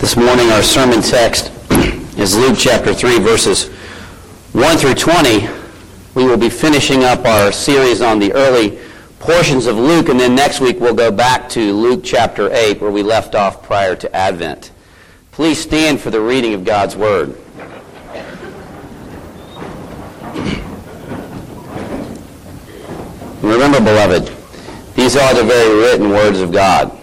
This morning our sermon text is Luke chapter 3, verses 1 through 20. We will be finishing up our series on the early portions of Luke, and then next week we'll go back to Luke chapter 8, where we left off prior to Advent. Please stand for the reading of God's Word. Remember, beloved, these are the very written words of God.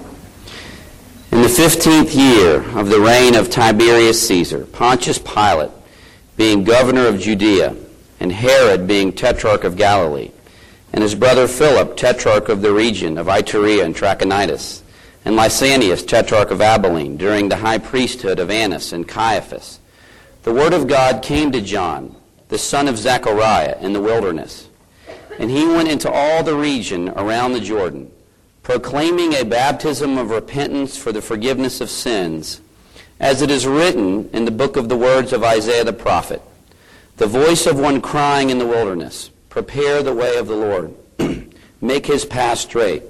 In the 15th year of the reign of Tiberius Caesar, Pontius Pilate being governor of Judea, and Herod being tetrarch of Galilee, and his brother Philip, tetrarch of the region of Iturea and Trachonitis, and Lysanias, tetrarch of Abilene, during the high priesthood of Annas and Caiaphas, the word of God came to John, the son of Zechariah, in the wilderness. And he went into all the region around the Jordan, proclaiming a baptism of repentance for the forgiveness of sins, as it is written in the book of the words of Isaiah the prophet, the voice of one crying in the wilderness, prepare the way of the Lord, make his path straight.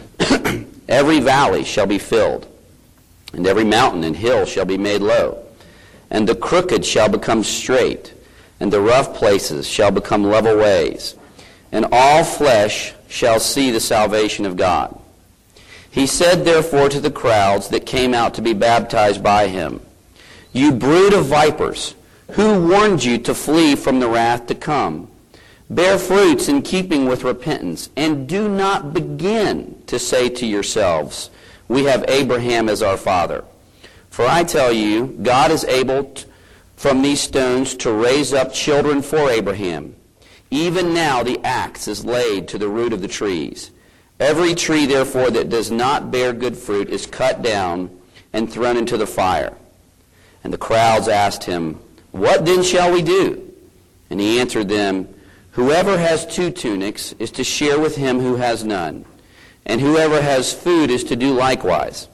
Every valley shall be filled, and every mountain and hill shall be made low, and the crooked shall become straight, and the rough places shall become level ways, and all flesh shall see the salvation of God. He said therefore to the crowds that came out to be baptized by him, you brood of vipers, who warned you to flee from the wrath to come? Bear fruits in keeping with repentance, and do not begin to say to yourselves, we have Abraham as our father. For I tell you, God is able from these stones to raise up children for Abraham. Even now the axe is laid to the root of the trees. Every tree, therefore, that does not bear good fruit is cut down and thrown into the fire. And the crowds asked him, what then shall we do? And he answered them, whoever has 2 tunics is to share with him who has none, and whoever has food is to do likewise.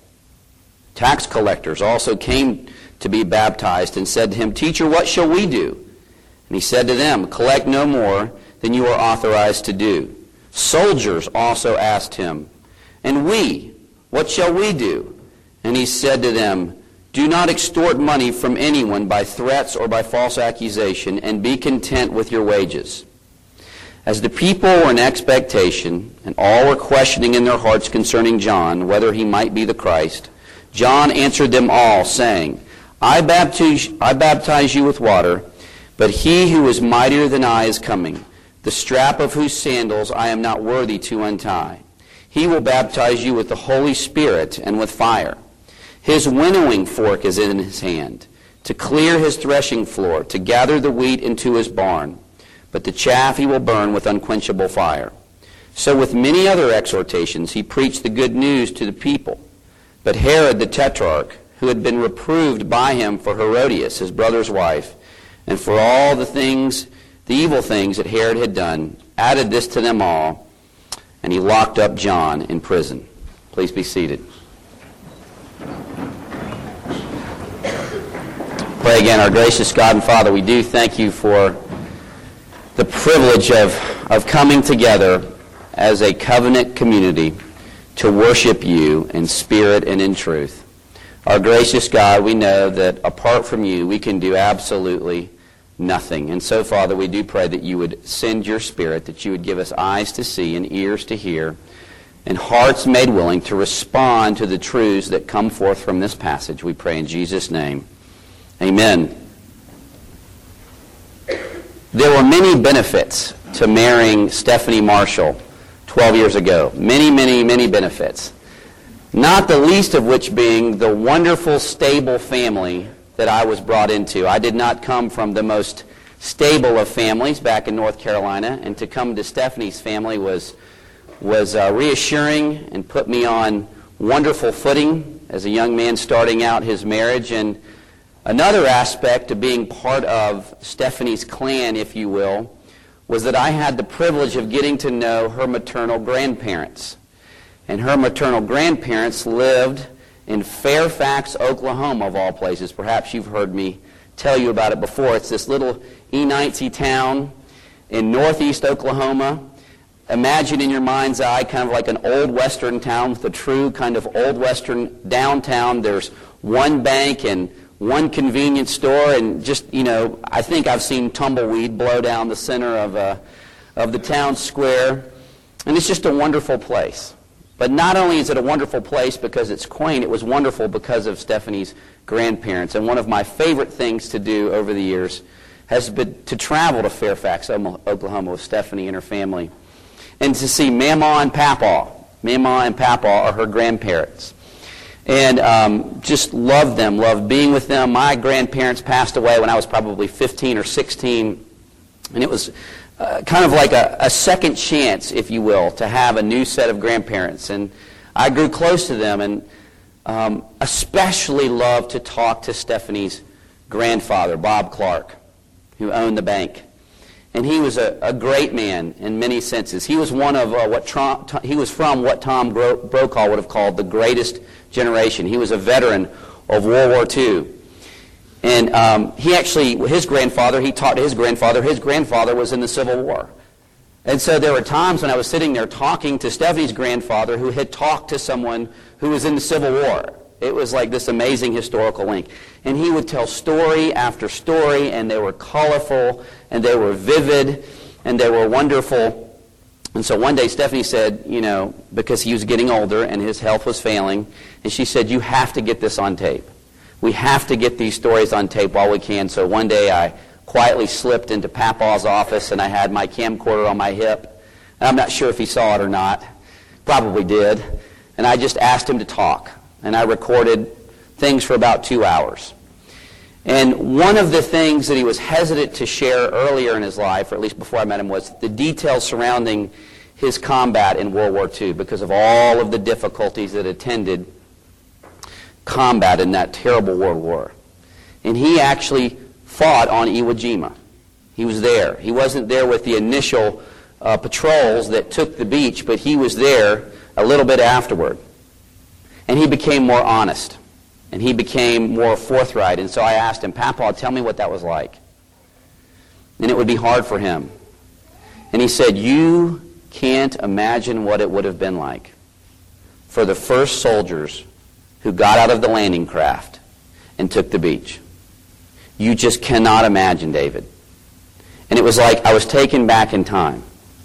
Tax collectors also came to be baptized and said to him, Teacher, what shall we do? And he said to them, collect no more than you are authorized to do. Soldiers also asked him, and we, what shall we do? And he said to them, do not extort money from anyone by threats or by false accusation, and be content with your wages. As the people were in expectation, and all were questioning in their hearts concerning John, whether he might be the Christ, John answered them all, saying, I baptize you with water, but he who is mightier than I is coming, the strap of whose sandals I am not worthy to untie. He will baptize you with the Holy Spirit and with fire. His winnowing fork is in his hand, to clear his threshing floor, to gather the wheat into his barn, but the chaff he will burn with unquenchable fire. So with many other exhortations he preached the good news to the people. But Herod the tetrarch, who had been reproved by him for Herodias, his brother's wife, and for all the evil things that Herod had done, added this to them all, and he locked up John in prison. Please be seated. Pray again. Our gracious God and Father, we do thank you for the privilege of coming together as a covenant community to worship you in spirit and in truth. Our gracious God, we know that apart from you, we can do absolutely nothing. And so, Father, we do pray that you would send your Spirit, that you would give us eyes to see and ears to hear, and hearts made willing to respond to the truths that come forth from this passage. We pray in Jesus' name. Amen. There were many benefits to marrying Stephanie Marshall 12 years ago. Many, many, many benefits. Not the least of which being the wonderful, stable family that I was brought into. I did not come from the most stable of families back in North Carolina, and to come to Stephanie's family was reassuring and put me on wonderful footing as a young man starting out his marriage. And another aspect of being part of Stephanie's clan, if you will, was that I had the privilege of getting to know her maternal grandparents. And her maternal grandparents lived in Fairfax, Oklahoma, of all places. Perhaps you've heard me tell you about it before. It's this little Enightsy town in northeast Oklahoma. imagine in your mind's eye kind of like an old Western town with a true kind of old Western downtown. There's one bank and one convenience store, and just, I think I've seen tumbleweed blow down the center of the town square. And it's just a wonderful place. But not only is it a wonderful place because it's quaint, it was wonderful because of Stephanie's grandparents. And one of my favorite things to do over the years has been to travel to Fairfax, Oklahoma with Stephanie and her family, and to see Mama and Papa. Mama and Papa are her grandparents. And just loved them, loved being with them. My grandparents passed away when I was probably 15 or 16, and it was kind of like a second chance, if you will, to have a new set of grandparents. And I grew close to them, and especially loved to talk to Stephanie's grandfather, Bob Clark, who owned the bank. And he was a great man in many senses. He was one of he was from what Tom Brokaw would have called the greatest generation. He was a veteran of World War II. And he talked to his grandfather was in the Civil War. And so there were times when I was sitting there talking to Stephanie's grandfather who had talked to someone who was in the Civil War. It was like this amazing historical link. And he would tell story after story, and they were colorful, and they were vivid, and they were wonderful. And so one day Stephanie said, because he was getting older and his health was failing, and she said, "You have to get this on tape. We have to get these stories on tape while we can." So one day I quietly slipped into Papa's office, and I had my camcorder on my hip. And I'm not sure if he saw it or not. Probably did. And I just asked him to talk. And I recorded things for about 2 hours. And one of the things that he was hesitant to share earlier in his life, or at least before I met him, was the details surrounding his combat in World War II because of all of the difficulties that attended combat in that terrible World War. And he actually fought on Iwo Jima. He was there. He wasn't there with the initial patrols that took the beach, but he was there a little bit afterward. And he became more honest. And he became more forthright. And so I asked him, "Papa, tell me what that was like." And it would be hard for him. And he said, "You can't imagine what it would have been like for the first soldiers who got out of the landing craft and took the beach. You just cannot imagine, David." And it was like I was taken back in time.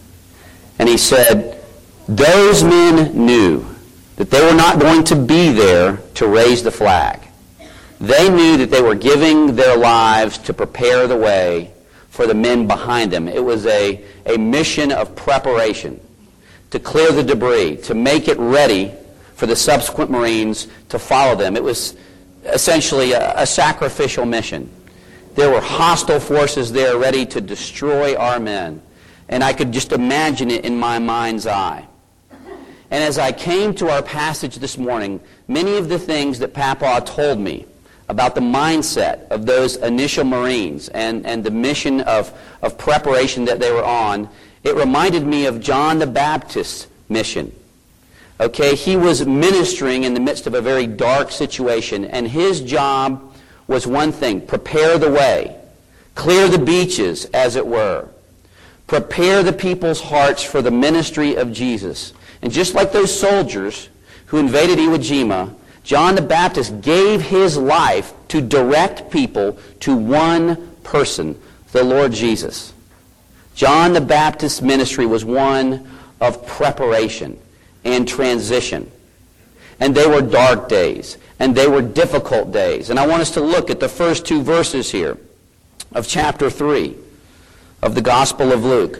And he said, those men knew that they were not going to be there to raise the flag. They knew that they were giving their lives to prepare the way for the men behind them. It was a mission of preparation to clear the debris, to make it ready for the subsequent Marines to follow them. It was essentially a sacrificial mission. There were hostile forces there ready to destroy our men. And I could just imagine it in my mind's eye. And as I came to our passage this morning, many of the things that Papa told me about the mindset of those initial Marines and the mission of preparation that they were on, it reminded me of John the Baptist's mission. Okay, he was ministering in the midst of a very dark situation, and his job was one thing: prepare the way, clear the beaches, as it were, prepare the people's hearts for the ministry of Jesus. And just like those soldiers who invaded Iwo Jima, John the Baptist gave his life to direct people to one person, the Lord Jesus. John the Baptist's ministry was one of preparation and transition. And they were dark days, and they were difficult days. And I want us to look at the first two verses here of chapter 3 of the Gospel of Luke.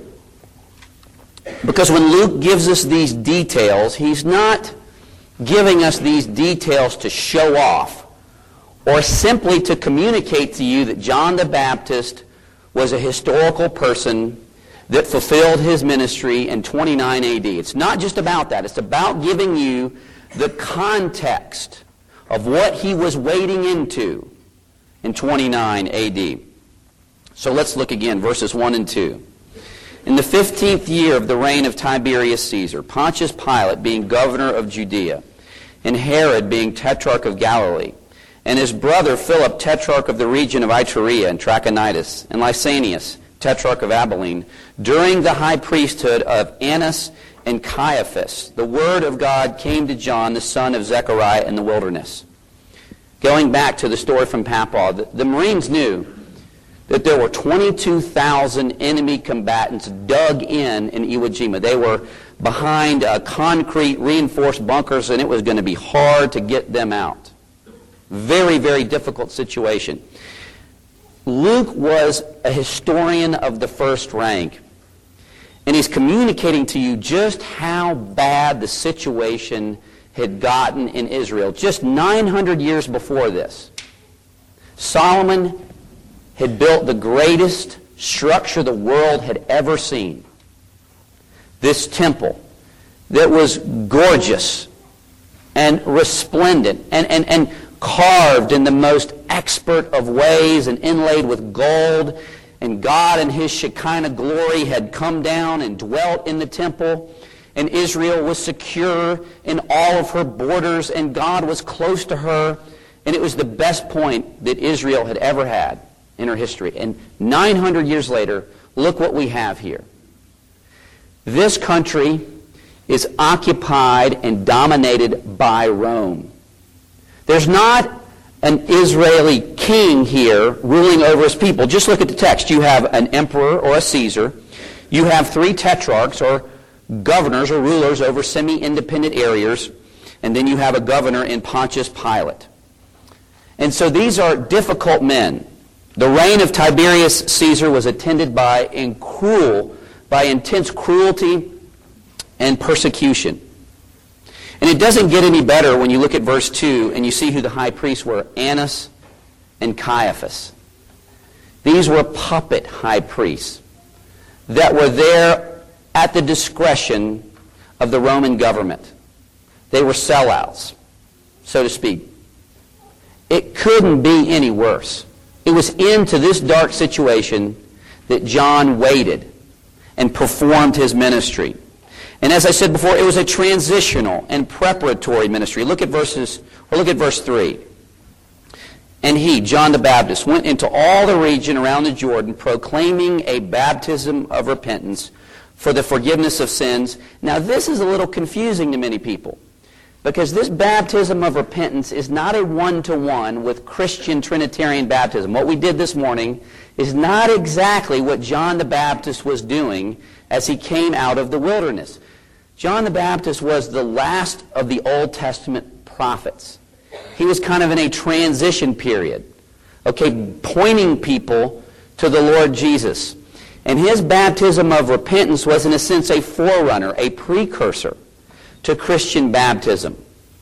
Because when Luke gives us these details, he's not giving us these details to show off or simply to communicate to you that John the Baptist was a historical person that fulfilled his ministry in 29 AD. It's not just about that. It's about giving you the context of what he was wading into in 29 AD. So let's look again, verses 1 and 2. In the 15th year of the reign of Tiberius Caesar, Pontius Pilate being governor of Judea, and Herod being tetrarch of Galilee, and his brother Philip tetrarch of the region of Iturea and Trachonitis, and Lysanias tetrarch of Abilene, during the high priesthood of Annas and Caiaphas, the word of God came to John, the son of Zechariah, in the wilderness. Going back to the story from Papaw, the Marines knew that there were 22,000 enemy combatants dug in Iwo Jima. They were behind concrete reinforced bunkers, and it was going to be hard to get them out. Very, very difficult situation. Luke was a historian of the first rank, and he's communicating to you just how bad the situation had gotten in Israel. Just 900 years before this, Solomon had built the greatest structure the world had ever seen. This temple that was gorgeous and resplendent and carved in the most expert of ways and inlaid with gold. And God and His Shekinah glory had come down and dwelt in the temple. And Israel was secure in all of her borders, and God was close to her. And it was the best point that Israel had ever had in her history. And 900 years later, look what we have here. This country is occupied and dominated by Rome. There's not an Israeli king here ruling over his people. Just look at the text. You have an emperor or a Caesar. You have 3 tetrarchs or governors or rulers over semi-independent areas. And then you have a governor in Pontius Pilate. And so these are difficult men. The reign of Tiberius Caesar was attended by intense cruelty and persecution. And it doesn't get any better when you look at verse 2 and you see who the high priests were, Annas and Caiaphas. These were puppet high priests that were there at the discretion of the Roman government. They were sellouts, so to speak. It couldn't be any worse. It was into this dark situation that John waited and performed his ministry. And as I said before, it was a transitional and preparatory ministry. Look at verse 3. And he, John the Baptist, went into all the region around the Jordan, proclaiming a baptism of repentance for the forgiveness of sins. Now this is a little confusing to many people, because this baptism of repentance is not a one-to-one with Christian Trinitarian baptism. What we did this morning is not exactly what John the Baptist was doing as he came out of the wilderness. John the Baptist was the last of the Old Testament prophets. He was kind of in a transition period, pointing people to the Lord Jesus. And his baptism of repentance was, in a sense, a forerunner, a precursor to Christian baptism.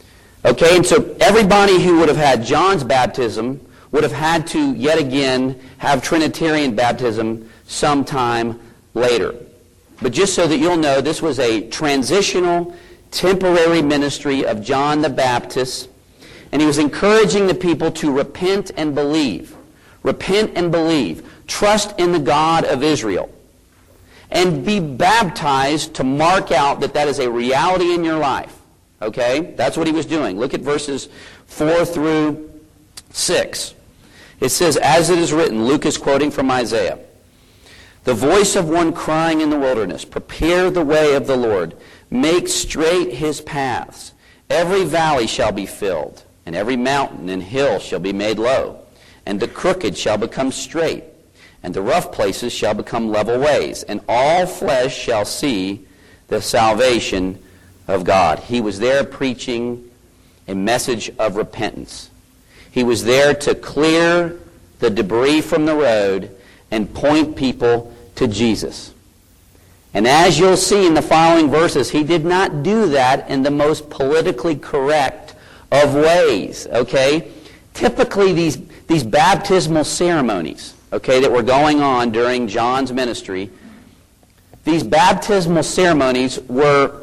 And so everybody who would have had John's baptism would have had to, yet again, have Trinitarian baptism sometime later. But just so that you'll know, this was a transitional, temporary ministry of John the Baptist, and he was encouraging the people to repent and believe. Repent and believe. Trust in the God of Israel. And be baptized to mark out that that is a reality in your life. That's what he was doing. Look at verses 4 through 6. It says, as it is written, Luke is quoting from Isaiah, the voice of one crying in the wilderness, prepare the way of the Lord, make straight his paths. Every valley shall be filled, and every mountain and hill shall be made low, and the crooked shall become straight, and the rough places shall become level ways, and all flesh shall see the salvation of God. He was there preaching a message of repentance. He was there to clear the debris from the road and point people to Jesus. And as you'll see in the following verses, he did not do that in the most politically correct of ways. Typically these baptismal ceremonies, that were going on during John's ministry, these baptismal ceremonies were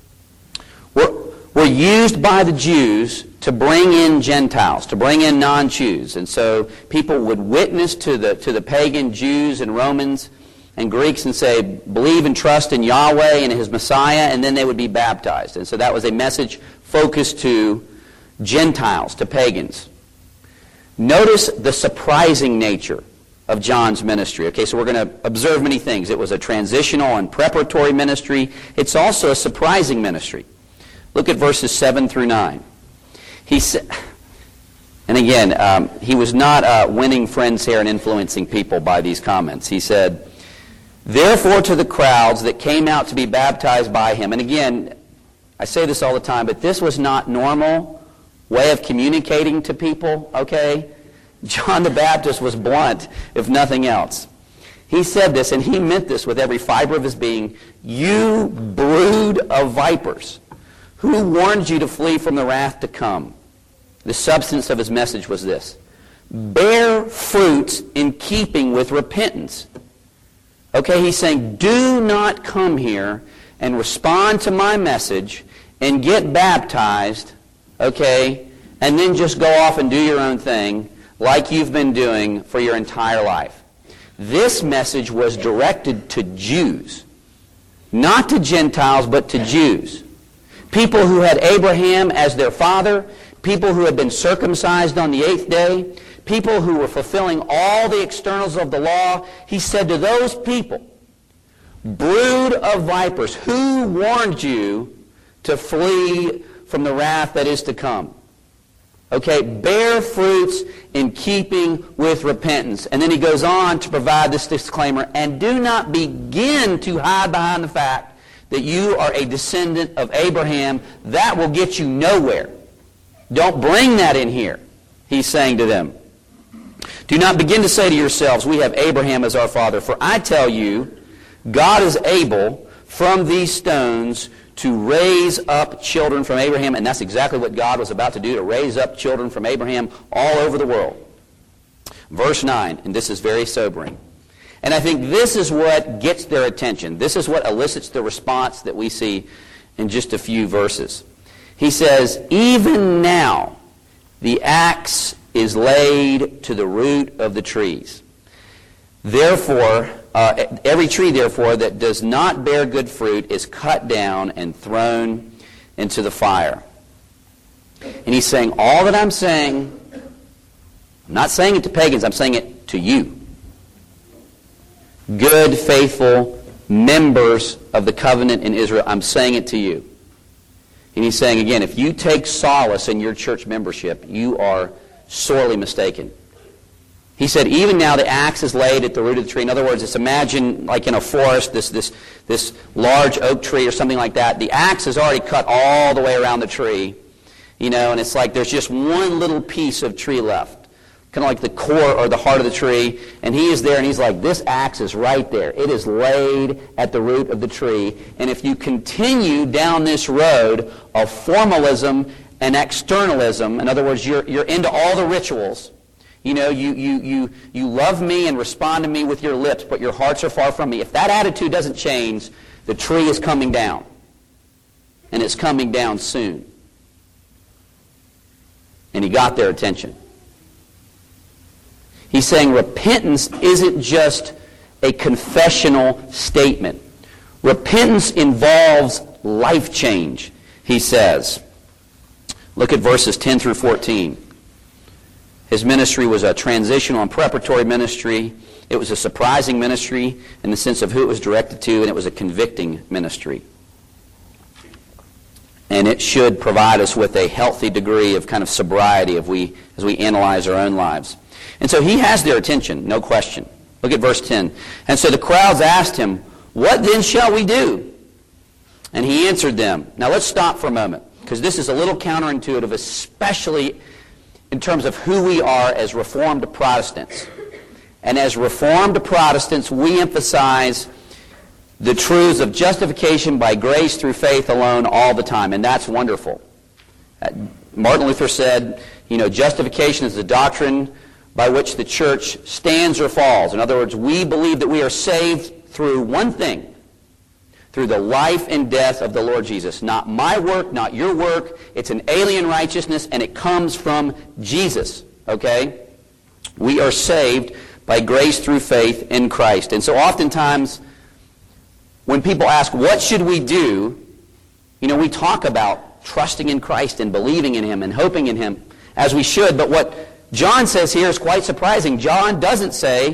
used by the Jews to bring in Gentiles, to bring in non-Jews. And so people would witness to the pagan Jews and Romans and Greeks and say, believe and trust in Yahweh and His Messiah, and then they would be baptized. And so that was a message focused to Gentiles, to pagans. Notice the surprising nature of John's ministry. Okay, so we're going to observe many things. It was a transitional and preparatory ministry. It's also a surprising ministry. Look at verses 7 through 9. He said, and again, he was not winning friends here and influencing people by these comments. He said, "Therefore to the crowds that came out to be baptized by him," and again, I say this all the time, but this was not normal way of communicating to people, okay? John the Baptist was blunt, if nothing else. He said this, and he meant this with every fiber of his being, "You brood of vipers, who warned you to flee from the wrath to come?" The substance of his message was this: bear fruits in keeping with repentance. Okay, he's saying, do not come here and respond to my message and get baptized, okay, and then just go off and do your own thing like you've been doing for your entire life. This message was directed to Jews, not to Gentiles, but to Jews. People who had Abraham as their father, people who had been circumcised on the 8th day, people who were fulfilling all the externals of the law. He said to those people, brood of vipers, who warned you to flee from the wrath that is to come? Okay, bear fruits in keeping with repentance. And then he goes on to provide this disclaimer, and do not begin to hide behind the fact that you are a descendant of Abraham. That will get you nowhere. Don't bring that in here, he's saying to them. Do not begin to say to yourselves, we have Abraham as our father. For I tell you, God is able from these stones to raise up children from Abraham. And that's exactly what God was about to do, to raise up children from Abraham all over the world. Verse 9, and this is very sobering. And I think this is what gets their attention. This is what elicits the response that we see in just a few verses. He says, even now the axe is laid to the root of the trees. Therefore, every tree, therefore, that does not bear good fruit is cut down and thrown into the fire. And he's saying, all that I'm saying, I'm not saying it to pagans, I'm saying it to you. Good, faithful members of the covenant in Israel, I'm saying it to you. And he's saying, again, if you take solace in your church membership, you are sorely mistaken. He said, even now the axe is laid at the root of the tree. In other words, it's imagine like in a forest, this large oak tree or something like that. The axe is already cut all the way around the tree, and it's like there's just one little piece of tree left. Kind of like the core or the heart of the tree. And he is there and he's like, this axe is right there. It is laid at the root of the tree. And if you continue down this road of formalism and externalism, in other words, you're into all the rituals. You love me and respond to me with your lips, but your hearts are far from me. If that attitude doesn't change, the tree is coming down. And it's coming down soon. And he got their attention. He's saying repentance isn't just a confessional statement. Repentance involves life change, he says. Look at verses 10 through 14. His ministry was a transitional and preparatory ministry. It was a surprising ministry in the sense of who it was directed to, and it was a convicting ministry. And it should provide us with a healthy degree of kind of sobriety as we analyze our own lives. And so he has their attention, no question. Look at verse 10. And so the crowds asked him, what then shall we do? And he answered them. Now let's stop for a moment, because this is a little counterintuitive, especially in terms of who we are as Reformed Protestants. And as Reformed Protestants, we emphasize the truths of justification by grace through faith alone all the time, and that's wonderful. Martin Luther said, justification is the doctrine by which the church stands or falls. In other words, we believe that we are saved through one thing, through the life and death of the Lord Jesus. Not my work, not your work. It's an alien righteousness, and it comes from Jesus, okay? We are saved by grace through faith in Christ. And so oftentimes, when people ask, what should we do? We talk about trusting in Christ and believing in Him and hoping in Him, as we should. But what John says here is quite surprising. John doesn't say,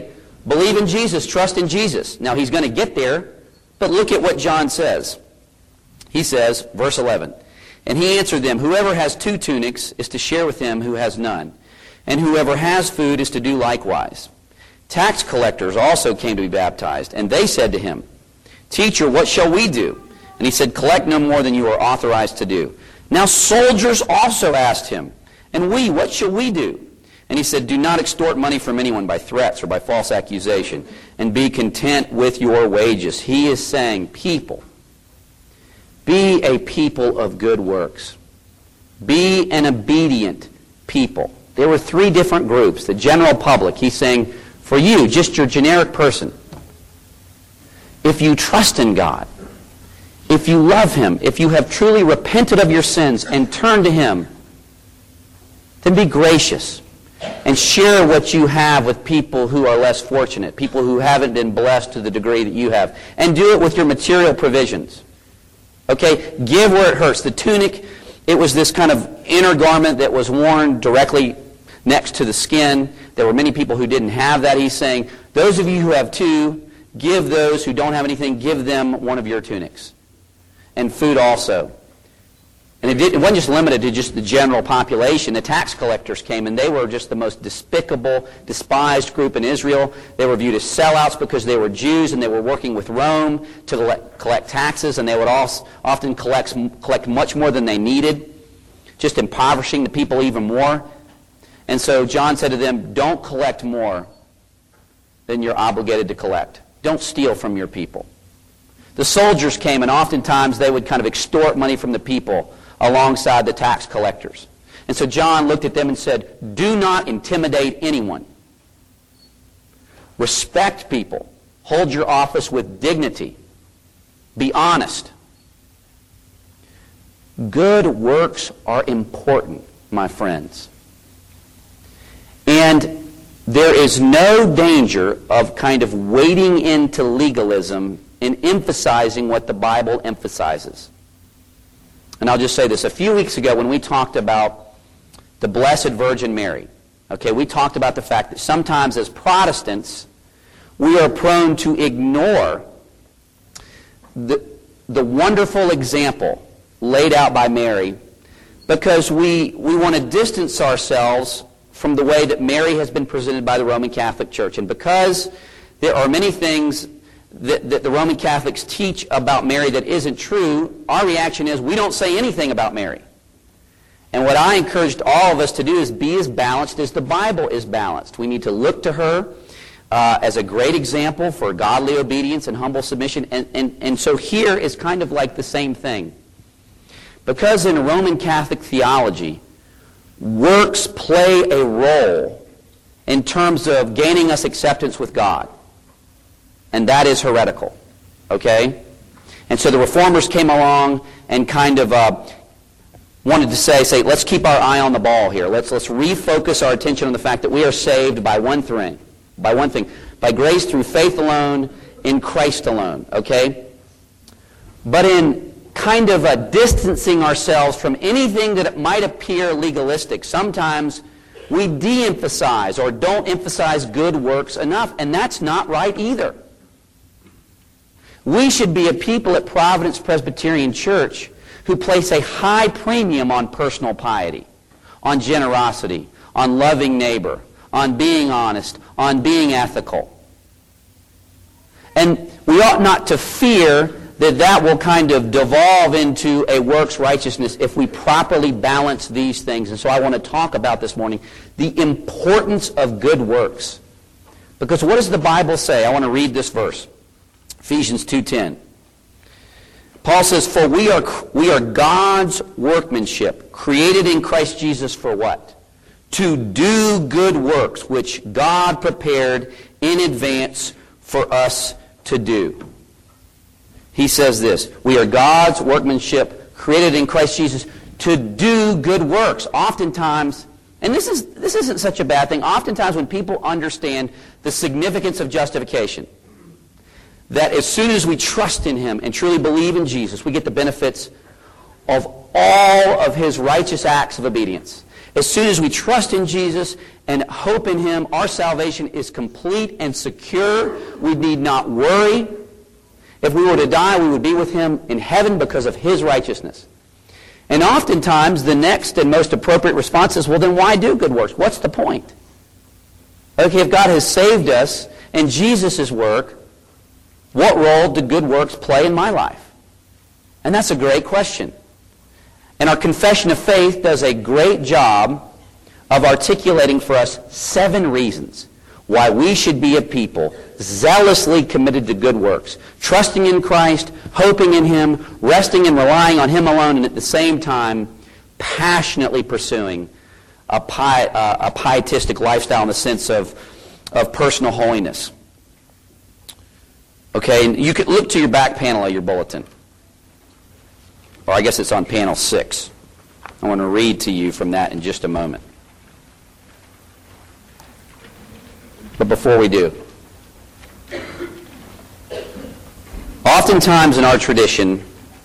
Believe in Jesus. Trust in Jesus. Now, he's going to get there, but look at what John says. He says, verse 11, "And he answered them, Whoever has 2 tunics is to share with him who has none, and whoever has food is to do likewise. Tax collectors also came to be baptized, and they said to him, Teacher, what shall we do? And he said, Collect no more than you are authorized to do. Now soldiers also asked him, And we, what shall we do? And he said, Do not extort money from anyone by threats or by false accusation, and be content with your wages." He is saying, people, be a people of good works. Be an obedient people. There were 3 different groups. The general public, he's saying, for you, just your generic person, if you trust in God, if you love Him, if you have truly repented of your sins and turned to Him, then be gracious and share what you have with people who are less fortunate, people who haven't been blessed to the degree that you have. And do it with your material provisions. Okay? Give where it hurts. The tunic, it was this kind of inner garment that was worn directly next to the skin. There were many people who didn't have that. He's saying, those of you who have 2, give those who don't have anything, give them one of your tunics. And food also. And it wasn't just limited to just the general population. The tax collectors came, and they were just the most despicable, despised group in Israel. They were viewed as sellouts because they were Jews, and they were working with Rome to collect taxes, and they would often collect much more than they needed, just impoverishing the people even more. And so John said to them, don't collect more than you're obligated to collect. Don't steal from your people. The soldiers came, and oftentimes they would kind of extort money from the people alongside the tax collectors. And so John looked at them and said, do not intimidate anyone. Respect people. Hold your office with dignity. Be honest. Good works are important, my friends. And there is no danger of kind of wading into legalism and emphasizing what the Bible emphasizes. And I'll just say this. A few weeks ago when we talked about the Blessed Virgin Mary, okay, we talked about the fact that sometimes as Protestants, we are prone to ignore the wonderful example laid out by Mary because we want to distance ourselves from the way that Mary has been presented by the Roman Catholic Church. And because there are many things that the Roman Catholics teach about Mary that isn't true, our reaction is we don't say anything about Mary. And what I encouraged all of us to do is be as balanced as the Bible is balanced. We need to look to her as a great example for godly obedience and humble submission. And so here is kind of like the same thing. Because in Roman Catholic theology, works play a role in terms of gaining us acceptance with God. And that is heretical. Okay? And so the Reformers came along and kind of wanted to say, let's keep our eye on the ball here. Let's refocus our attention on the fact that we are saved by one thing. By grace through faith alone, in Christ alone. Okay? But in kind of distancing ourselves from anything that might appear legalistic, sometimes we de-emphasize or don't emphasize good works enough, and that's not right either. We should be a people at Providence Presbyterian Church who place a high premium on personal piety, on generosity, on loving neighbor, on being honest, on being ethical. And we ought not to fear that will kind of devolve into a works righteousness if we properly balance these things. And so I want to talk about this morning the importance of good works. Because what does the Bible say? I want to read this verse. Ephesians 2:10. Paul says, "For we are God's workmanship, created in Christ Jesus for what? To do good works, which God prepared in advance for us to do." He says this, we are God's workmanship, created in Christ Jesus to do good works. Oftentimes, and this isn't such a bad thing, oftentimes when people understand the significance of justification, that as soon as we trust in Him and truly believe in Jesus, we get the benefits of all of His righteous acts of obedience. As soon as we trust in Jesus and hope in Him, our salvation is complete and secure. We need not worry. If we were to die, we would be with Him in heaven because of His righteousness. And oftentimes, the next and most appropriate response is, well, then why do good works? What's the point? Okay, if God has saved us and Jesus' work, what role do good works play in my life? And that's a great question. And our confession of faith does a great job of articulating for us 7 reasons why we should be a people zealously committed to good works, trusting in Christ, hoping in Him, resting and relying on Him alone, and at the same time passionately pursuing a pietistic lifestyle in the sense of personal holiness. Okay, and you could look to your back panel of your bulletin. Or I guess it's on panel 6. I want to read to you from that in just a moment. But before we do, oftentimes in our tradition,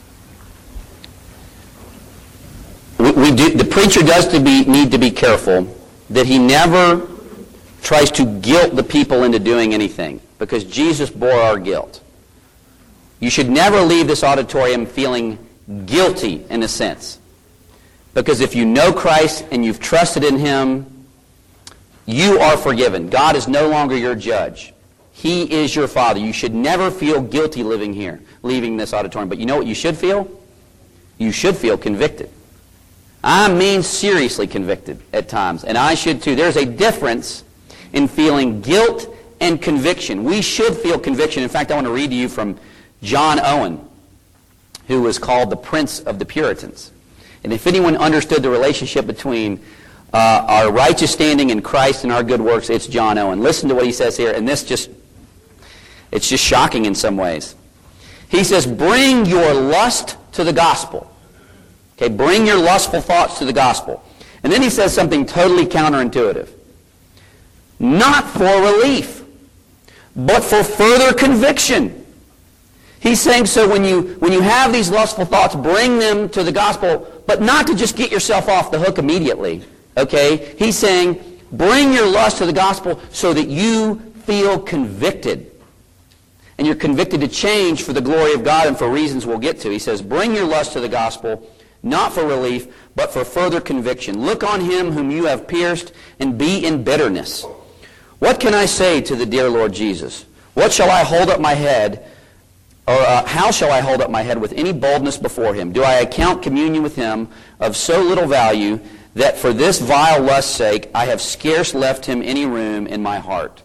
the preacher does need to be careful that he never tries to guilt the people into doing anything, because Jesus bore our guilt. You should never leave this auditorium feeling guilty in a sense, because if you know Christ and you've trusted in Him, you are forgiven. God is no longer your judge. He is your Father. You should never feel guilty leaving this auditorium. But you know what you should feel? You should feel convicted. I mean seriously convicted at times, and I should too. There's a difference in feeling guilt and conviction. We should feel conviction. In fact, I want to read to you from John Owen, who was called the Prince of the Puritans. And if anyone understood the relationship between our righteous standing in Christ and our good works, it's John Owen. Listen to what he says here, and it's just shocking in some ways. He says, bring your lust to the gospel. Okay, bring your lustful thoughts to the gospel. And then he says something totally counterintuitive. Not for relief, but for further conviction. He's saying, so when you have these lustful thoughts, bring them to the gospel, but not to just get yourself off the hook immediately. Okay? He's saying, bring your lust to the gospel so that you feel convicted. And you're convicted to change for the glory of God and for reasons we'll get to. He says, bring your lust to the gospel, not for relief, but for further conviction. Look on Him whom you have pierced and be in bitterness. What can I say to the dear Lord Jesus? What shall I hold up my head, or how shall I hold up my head with any boldness before Him? Do I account communion with Him of so little value that for this vile lust's sake I have scarce left Him any room in my heart?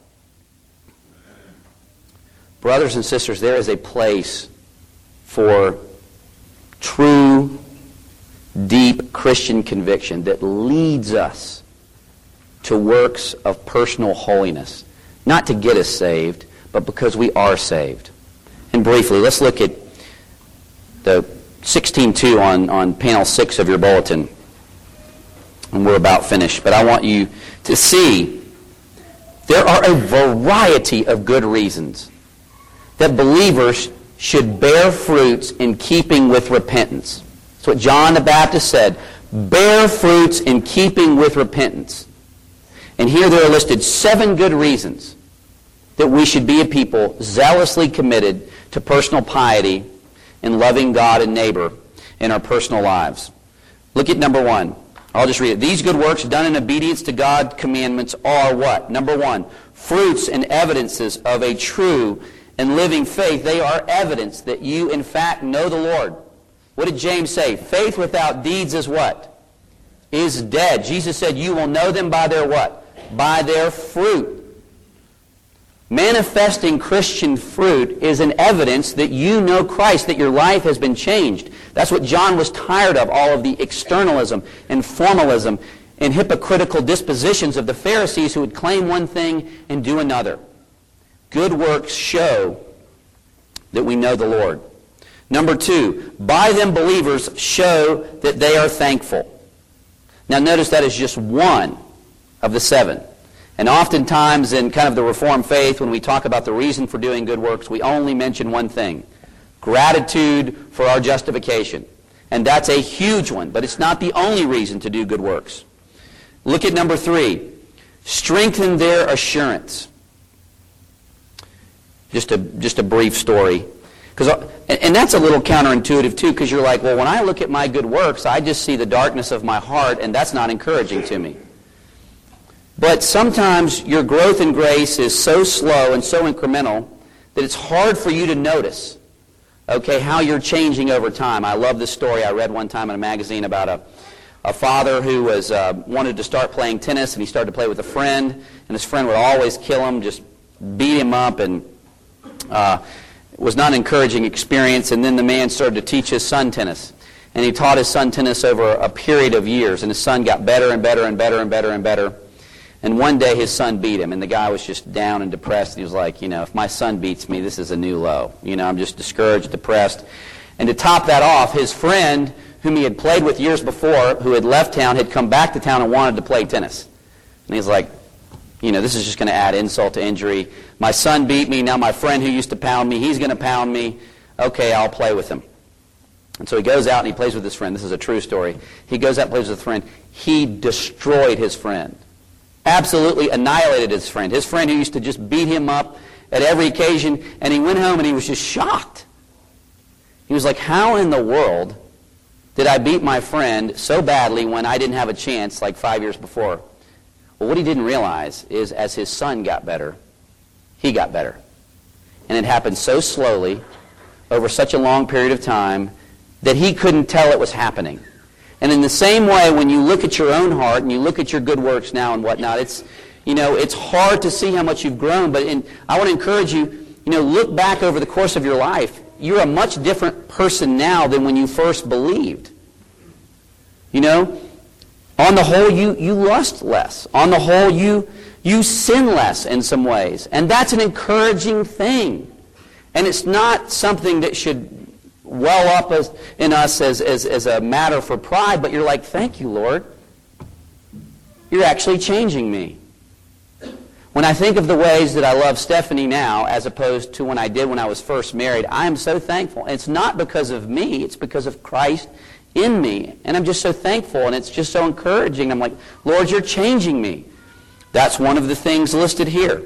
Brothers and sisters, there is a place for true, deep Christian conviction that leads us to works of personal holiness, not to get us saved, but because we are saved. And briefly, let's look at the 16.2 on panel 6 of your bulletin. And we're about finished. But I want you to see there are a variety of good reasons that believers should bear fruits in keeping with repentance. That's what John the Baptist said. Bear fruits in keeping with repentance. And here there are listed 7 good reasons that we should be a people zealously committed to personal piety and loving God and neighbor in our personal lives. Look at number 1. I'll just read it. These good works done in obedience to God's commandments are what? Number 1, fruits and evidences of a true and living faith. They are evidence that you in fact know the Lord. What did James say? Faith without deeds is what? Is dead. Jesus said you will know them by their what? By their fruit. Manifesting Christian fruit is an evidence that you know Christ, that your life has been changed. That's what John was tired of, all of the externalism and formalism and hypocritical dispositions of the Pharisees who would claim one thing and do another. Good works show that we know the Lord. Number 2, by them believers show that they are thankful. Now notice that is just one of the 7. And oftentimes in kind of the Reformed faith, when we talk about the reason for doing good works, we only mention one thing: gratitude for our justification. And that's a huge one, but it's not the only reason to do good works. Look at number 3. Strengthen their assurance. Just a brief story. And that's a little counterintuitive too, because you're like, well, when I look at my good works, I just see the darkness of my heart, and that's not encouraging to me. But sometimes your growth in grace is so slow and so incremental that it's hard for you to notice, okay, how you're changing over time. I love this story I read one time in a magazine about a father who wanted to start playing tennis, and he started to play with a friend, and his friend would always kill him, just beat him up, and was not an encouraging experience. And then the man started to teach his son tennis, and he taught his son tennis over a period of years, and his son got better and better and better and better and better. And one day his son beat him, and the guy was just down and depressed. He was like, if my son beats me, this is a new low. I'm just discouraged, depressed. And to top that off, his friend, whom he had played with years before, who had left town, had come back to town and wanted to play tennis. And he's like, this is just going to add insult to injury. My son beat me. Now my friend who used to pound me, he's going to pound me. Okay, I'll play with him. And so he goes out and he plays with his friend. This is a true story. He goes out and plays with a friend. He destroyed his friend. Absolutely annihilated his friend. His friend who used to just beat him up at every occasion. And he went home and he was just shocked. He was like, how in the world did I beat my friend so badly when I didn't have a chance like 5 years before? Well, what he didn't realize is as his son got better, he got better. And it happened so slowly, over such a long period of time, that he couldn't tell it was happening. And in the same way, when you look at your own heart and you look at your good works now and whatnot, it's hard to see how much you've grown. But I want to encourage you, look back over the course of your life. You're a much different person now than when you first believed. On the whole, you lust less. On the whole, you sin less in some ways. And that's an encouraging thing. And it's not something that should well up in us as a matter for pride, but you're like, thank you, Lord. You're actually changing me. When I think of the ways that I love Stephanie now as opposed to when I did when I was first married, I am so thankful. And it's not because of me, it's because of Christ in me. And I'm just so thankful, and it's just so encouraging. I'm like, Lord, you're changing me. That's one of the things listed here.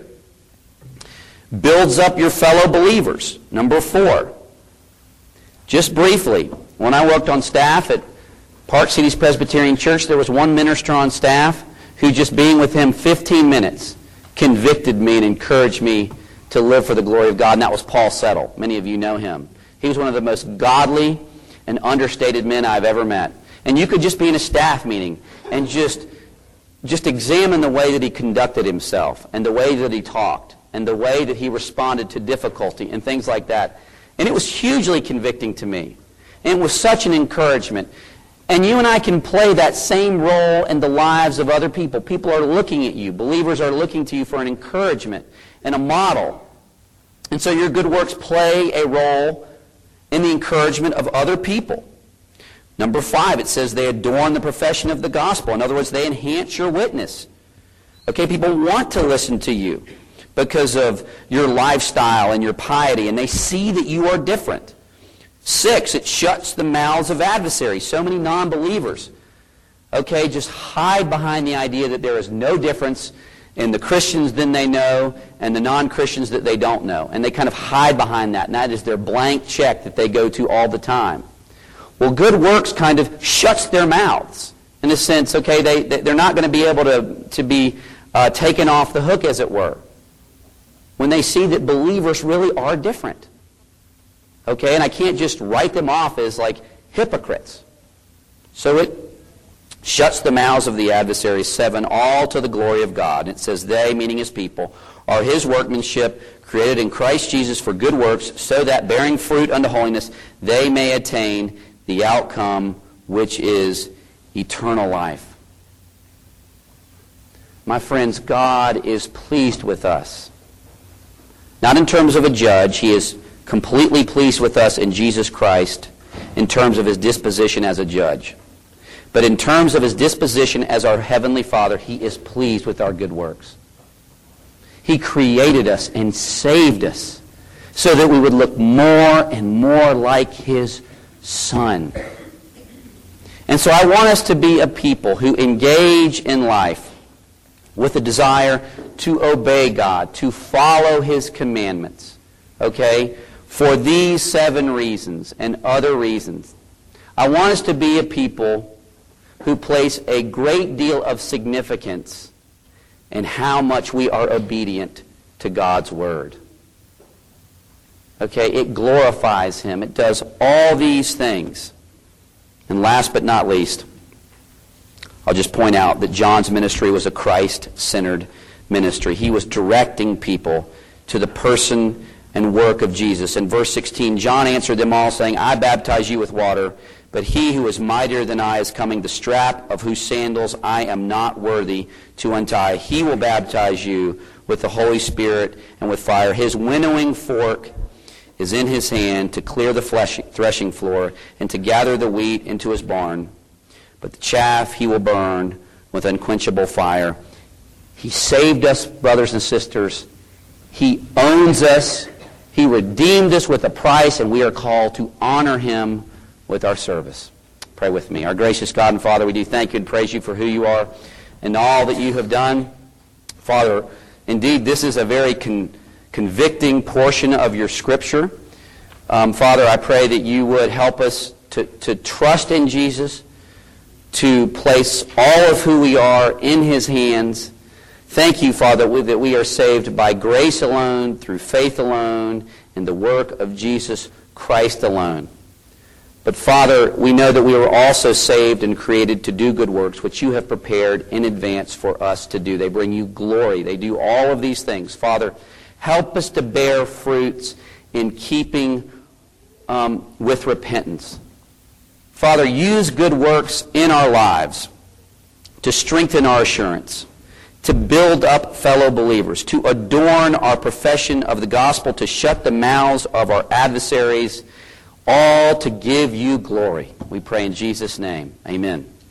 Builds up your fellow believers. Number 4. Just briefly, when I worked on staff at Park Cities Presbyterian Church, there was one minister on staff who, just being with him 15 minutes, convicted me and encouraged me to live for the glory of God, and that was Paul Settle. Many of you know him. He was one of the most godly and understated men I've ever met. And you could just be in a staff meeting and just examine the way that he conducted himself and the way that he talked and the way that he responded to difficulty and things like that. And it was hugely convicting to me. And it was such an encouragement. And you and I can play that same role in the lives of other people. People are looking at you. Believers are looking to you for an encouragement and a model. And so your good works play a role in the encouragement of other people. Number 5, it says they adorn the profession of the gospel. In other words, they enhance your witness. Okay, people want to listen to you because of your lifestyle and your piety, and they see that you are different. 6, it shuts the mouths of adversaries. So many non-believers, okay, just hide behind the idea that there is no difference in the Christians than they know and the non-Christians that they don't know. And they kind of hide behind that, and that is their blank check that they go to all the time. Well, good works kind of shuts their mouths in a sense, okay, they're not going to be able to be taken off the hook, as it were, when they see that believers really are different. Okay, and I can't just write them off as like hypocrites. So it shuts the mouths of the adversaries. 7, all to the glory of God. It says they, meaning his people, are his workmanship, created in Christ Jesus for good works, so that bearing fruit unto holiness, they may attain the outcome which is eternal life. My friends, God is pleased with us. Not in terms of a judge. He is completely pleased with us in Jesus Christ in terms of his disposition as a judge. But in terms of his disposition as our Heavenly Father, he is pleased with our good works. He created us and saved us so that we would look more and more like his Son. And so I want us to be a people who engage in life with a desire to obey God, to follow His commandments, okay, for these 7 reasons and other reasons. I want us to be a people who place a great deal of significance in how much we are obedient to God's Word. Okay, it glorifies Him. It does all these things. And last but not least, I'll just point out that John's ministry was a Christ-centered ministry. He was directing people to the person and work of Jesus. In verse 16, John answered them all, saying, I baptize you with water, but he who is mightier than I is coming, the strap of whose sandals I am not worthy to untie. He will baptize you with the Holy Spirit and with fire. His winnowing fork is in his hand to clear the threshing floor and to gather the wheat into his barn. But the chaff he will burn with unquenchable fire. He saved us, brothers and sisters. He owns us. He redeemed us with a price, and we are called to honor Him with our service. Pray with me. Our gracious God and Father, we do thank you and praise you for who you are and all that you have done. Father, indeed, this is a very convicting portion of your Scripture. Father, I pray that you would help us to trust in Jesus, to place all of who we are in His hands. Thank you, Father, that we are saved by grace alone, through faith alone, in the work of Jesus Christ alone. But Father, we know that we were also saved and created to do good works, which you have prepared in advance for us to do. They bring you glory. They do all of these things. Father, help us to bear fruits in keeping with repentance. Father, use good works in our lives to strengthen our assurance, to build up fellow believers, to adorn our profession of the gospel, to shut the mouths of our adversaries, all to give you glory. We pray in Jesus' name. Amen.